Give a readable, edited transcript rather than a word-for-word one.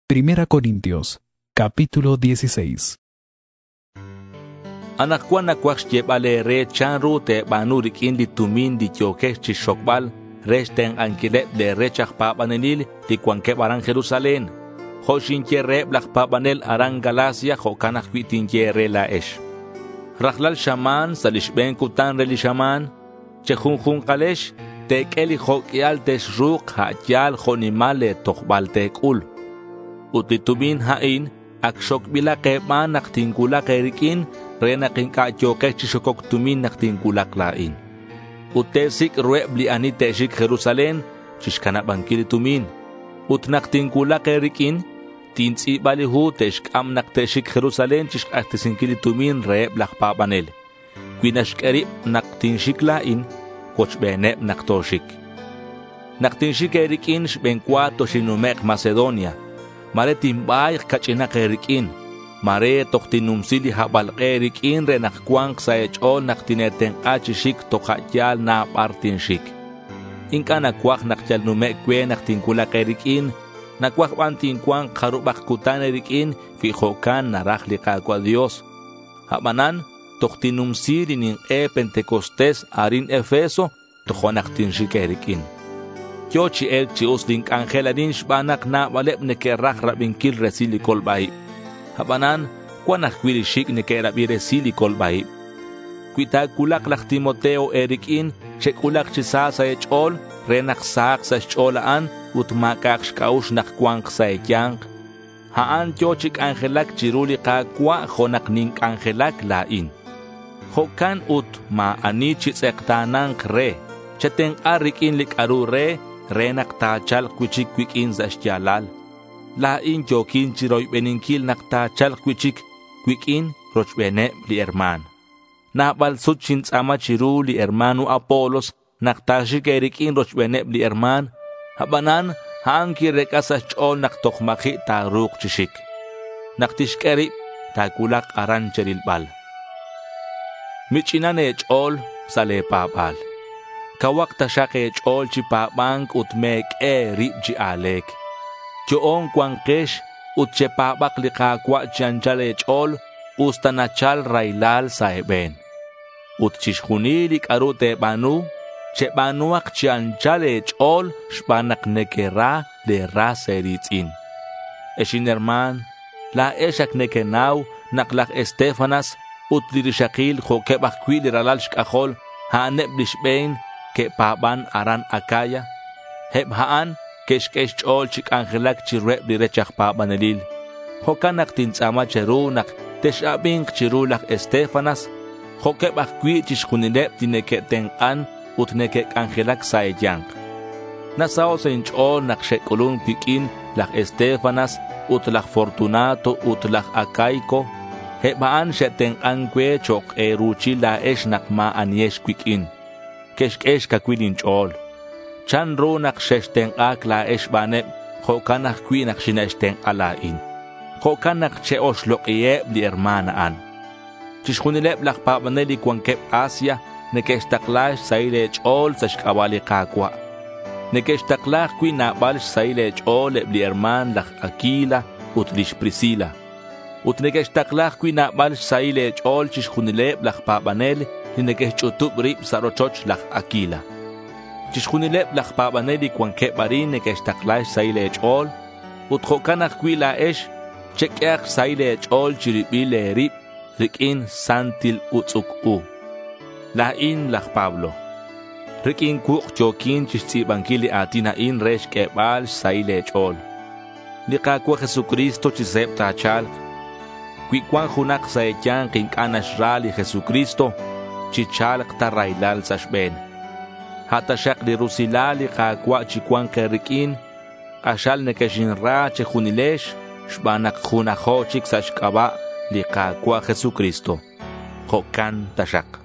Primera Corintios, capítulo 16. Anakwana kwaks jebale re chanru te banurik in li tumin di tiokesh chi shokbal resten ankilep le rechak papanenil di kwanke barang Jerusalén. Hoshinke re blak papanel arang Galacia hokanak kwitinke re la esh. Rahlal shaman salishben kutan reli shaman chehun kalesh te keli hokial tesh ruk hajal honimale tokbal te kul. Utitumin hain akshok bila keman naktingkula kerikin rena kinka joke chishokok tumin naktingkulak lain. Utesik ruebli ani teshik Jerusalén chishkana bankili tumin. Ut naktingkula kerikin tinsi balihu teshkam nakteshik Jerusalén chishkatisinkili tumin reblak papanel. Kwinashkerib naktinshik lain kochbeneb naktoshik. Naktinshik erikin shbenkwato shinumek Macedonia. Mare timbay kachina kerikin. Mare toktinumsili habal kerikin re nakkwang sa echol naktineten achishik tokatyal na partinshik. Inka nakwak naktyal numekwe naktinkula kerikin. Nakwak bantinkwang karubak kutan erikin fijokan narakli kakwa Dios. Habanan toktinumsili nin Pentecostés arin Efeso tokonaktinshik kerikin. Yochi el chius link angela din shbanak na walep ne ke rabinkil resili kolbai. Habanan kwanak kwili shik ne ke rabi resili kolbai. Kwita kulak lak Timoteo erikin chekulak chisasa echol renak sak sa cholaan utmakak shkaush nak kwang sa ekyang. Haan yochik angelak chiruli kakwa honak nink angelak lain. Hokan ut ma anichis ektanan re. Cheteng arikin lik aru re. Renak tachal kwichik kwikin zashtialal. Lain jokin chiroy beninkil nak tachal kwichik kwikin rochbene li herman. Nabal suchin tsama chiru li hermanu Apolos nak tashik erikin rochbene li herman. Habanan hanki rekasas chol nak tokmaki taruk chishik. Nak tishkeri takulak aran cherilbal. Michinane chol sale papal. Kawak tashake chol chipabang utmek ribji alek. Choon kwangkesh utchepabak likakwa chanchale chol ustanachal railal saeben. Utchishunilik arute banu chebanuak chanchale chol shpanak nekera de raseritzin. Eshin herman la eshak nekenau naklak Estefanas utlirishakil jokebak kwiliralal shkajol haneblishbein ke paban aran Akaya, hebhaan kesh chol chik angelak chirweb direchak pabanelil. Hokanak tinsama cherunak teshabing chirulak Estefanas, hokebak kwi chishkunilep tineketen an utnekek angelak saeyank. Nasao sa inchol nak shekulun pikin lak Estefanas utlak Fortunato utlak Akayko, hebhaan sheten ankwe chok ruchi la esh nak ma anyesh kwikin. Kesh kakwilin chol. Chan ro nak sheshten ak la eshbaneb, hokanak kwi nak shineshten alain. Hokanak che oshloqiyeb li hermanaan. Chishkunileb lak pabaneli kwankep Asia, nekeshtaklash saile chol sa shkabali kakwa. Nekeshtaklach kwi nabalsh saile chol li herman lak Aquila utlish Priscila. Utnekeshtaklach kwi nabalsh saile chol chishkunileb lak pabaneli, Ninekech chutub rib sarochoch lak Aquila. Chishkunileb lak pabaneli kwankep barin nekech taklash saile echol. Utjokanak kwila esh chekyak saile echol chiribile rib rikin santil utzuk. Lain lak Pablo. Rikin kuk chokin chishtibankili atina in resh kebal saile echol. Likakwa Jesucristo chisep tachal. Kwikwan junak sa echan kinkanash rali Jesucristo. Chichalak tarailal sashben. Hatashak di rusilali kakwa chikwan kerikin. Ashal nekeshin ra chehunilesh. Shbanak junahochik sashkaba li kakwa Jesucristo. Hokan tashak.